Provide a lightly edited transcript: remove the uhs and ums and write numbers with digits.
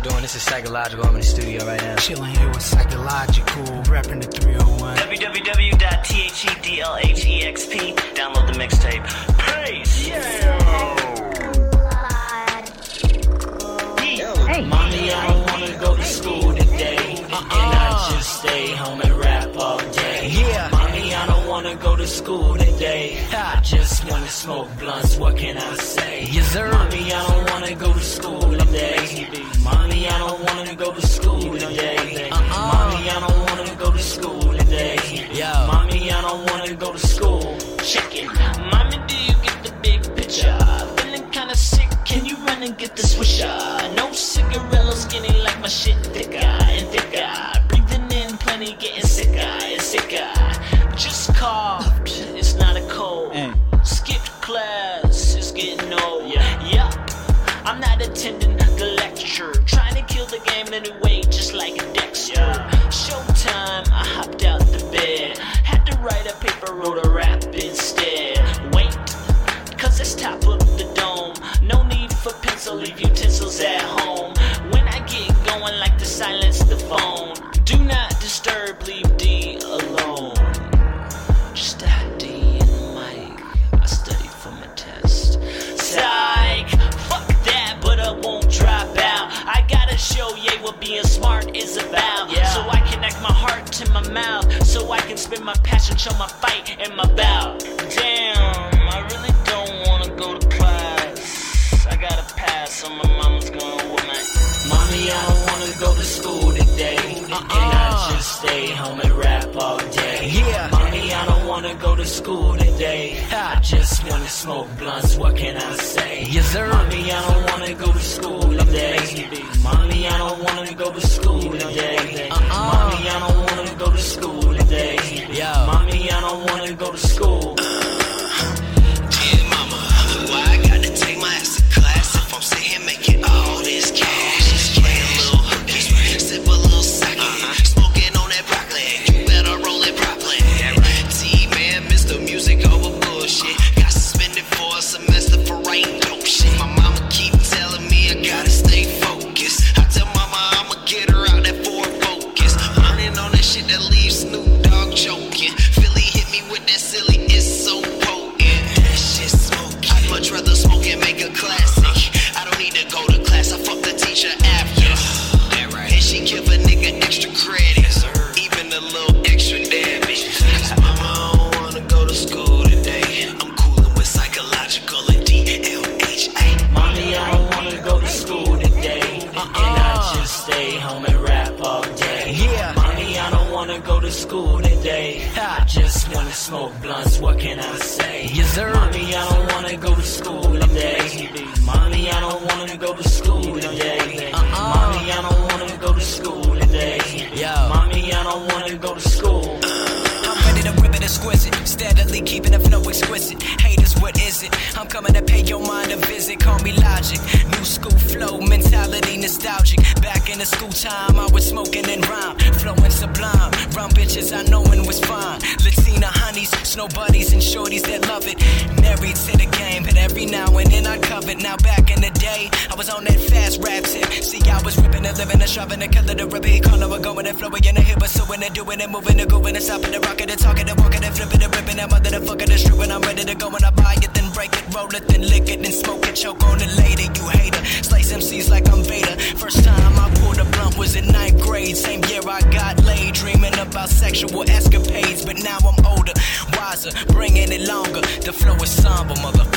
doing? This is Psychological. I'm in the studio right now. Chilling here with Psychological, repping the 301. www.thedlhexp. Download the mixtape. Peace! Yeah! Hey. Mommy, I don't wanna go to school today. And I just stay home and rap all day. Yeah. Mommy, I don't wanna go to school today. I just wanna smoke blunts, what can I say? Yes, sir. Mommy, I don't wanna go to school today. Mommy, I don't wanna go to school today. Mommy, I don't wanna go to school today. Yo. Mommy, I don't wanna go to school. Check it. Mommy, do you get the big picture? Feeling kinda sick, can you run and get the swisher? No cigarillo, skinny like my shit thicker and thicker. Breathing in plenty, getting sicker and sicker. Just coughed, it's not a cold. Skipped class, it's getting old. Yup, I'm not attending the lecture. Trying to kill the game in a new way, just like a Dexter. Showtime, I hopped out the bed. Had to write a paper, wrote a rap instead. Wait, cause it's top of the dome. No need for pencil, leave utensils at home. When I get going, like to silence the phone. Do not disturb, leave D alone. Just a D in the mic, I study for my test. Psych, fuck that, but I won't drop out. I gotta show ye what being smart is about. So I connect my heart to my mouth, so I can spin my passion, show my fight and my bout. Damn, I really don't wanna go to class. I gotta pass, so my mama's gonna whip my. Mommy, I don't wanna go to school today. And I just stay home and rap all day. Yeah. Mommy, I don't wanna go to school today. I just wanna smoke blunts, what can I say? Yes, sir. Mommy, I don't wanna go to school today. Mommy, I don't wanna go to school today. Mommy, I don't wanna go to school today. Yo. Mommy, I don't wanna go to school. Yeah, mama, why I gotta take my ass to class if I'm sitting here making all this cash? Playing a little hooky, sip a little sake, smoking on that broccoli. You better roll it properly. T-Man, Mr. Music over bullshit. Got suspended for a semester for writing dope shit. My mama keep telling me I gotta stay focused. I tell mama I'ma get her out that Ford Focus. Learning on that shit that leaves Snoop Dogg choking. Philly hit me with that silly, it's so potent. That shit smoky. I'd much rather smoke and make a classic. I don't need to go to class, I fuck the teacher after. And she give a nigga extra credit, even a little extra damage. Mama, I don't wanna go to school today. I'm coolin' with Psychological and DLHA. Mommy, I don't wanna go to school today. And I just stay home and rap all day. Yeah. Mommy, I don't wanna go to school today. I just wanna smoke blunts, what can I say? Yes, sir. Mommy, I don't wanna go to school today. Mommy, I don't wanna go to school today. Mommy, I don't wanna go to school today. Yo. Mommy, I don't wanna go to school. I'm ready to rip it exquisite, steadily keeping the flow exquisite. Haters, what is it? I'm coming to pay your mind a visit, call me Logic. New school flow, mentality nostalgic. Back in the school time, I was smoking and rhyme, flowing sublime. Round bitches I knowin' was fine. Latina honeys, snow buddies, and shorties that love it. Married to the game, but every now and then I covet. Now back in the day, I was on that fast rap tip. See, I was ripping and living and shoving the color, the repeat color, we're going and flowing in the hip, but so when they're doing and moving and going and stopping and rocking and talking and walking and flipping and ripping that mother the fucking the strip. When I'm ready to go and I buy it, then break it, roll it, then lick it, then smoke it, choke on it later. You hater, slice MCs like I'm Vader. First time I pulled a blunt was in 9th grade. Same year I got laid, dreaming about sexual escapades. But now I'm older, wiser, bringing it longer. The flow is somber, mother.